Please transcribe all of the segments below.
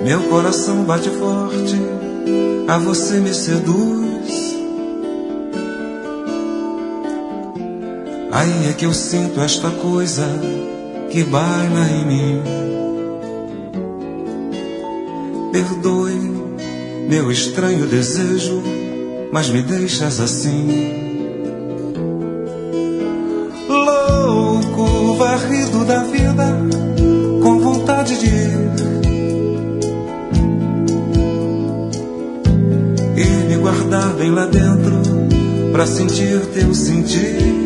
Meu coração bate forte, a você me seduz. Aí é que eu sinto esta coisa que baila em mim. Perdoe meu estranho desejo, mas me deixas assim, louco, varrido da vida, com vontade de ir e me guardar bem lá dentro, pra sentir teu sentir.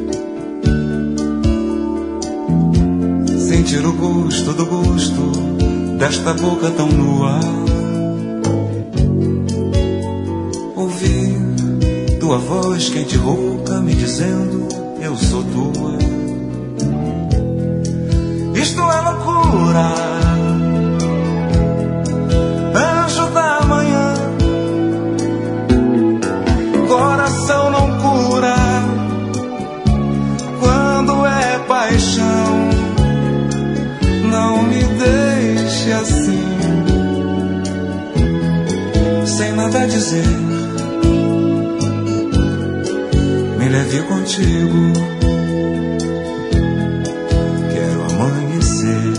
Sentir o gosto do gosto desta boca tão nua. Ouvir tua voz quente e rouca me dizendo eu sou tua. Isto é loucura, anjo da manhã. Coração não cura quando é paixão. Não me deixe assim, sem nada a dizer. Me leve contigo, quero amanhecer.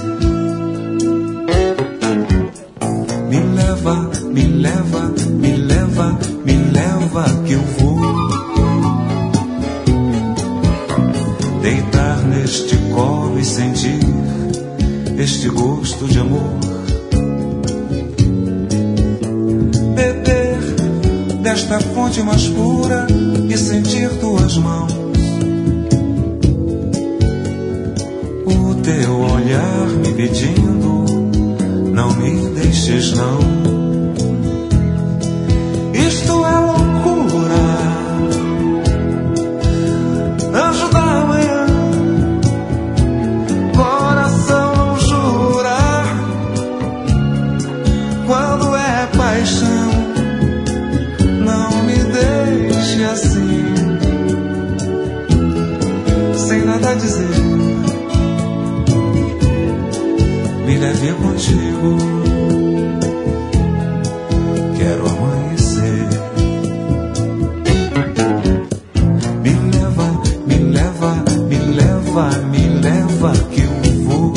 Me leva, me leva, me leva, me leva que eu vou deitar neste colo e sentir este gosto de amor. Beber desta fonte mais pura e sentir tuas mãos. O teu olhar me pedindo, não me deixes não. Isto é loucura, anjo da manhã. Coração não jura quando é paixão. Não me deixe assim, sem nada a dizer. Me leve contigo, quero amanhecer. Me leva, me leva, me leva, me leva que eu vou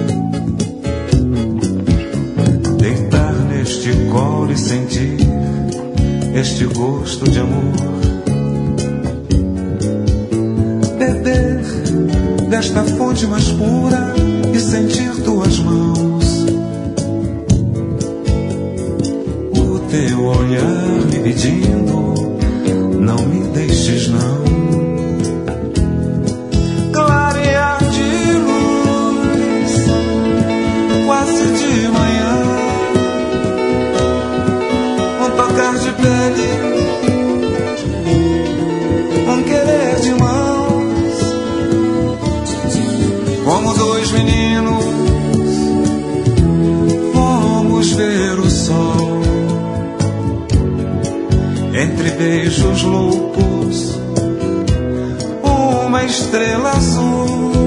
deitar neste colo e sentir este gosto de amor. Beber desta fonte mais pura e sentir tuas mãos. O teu olhar me pedindo, não me deixes não. Clarear de luz, quase de manhã, um tocar de pele, um querer de mãos, como dois meninos, fomos ver o sol, entre beijos loucos, uma estrela azul.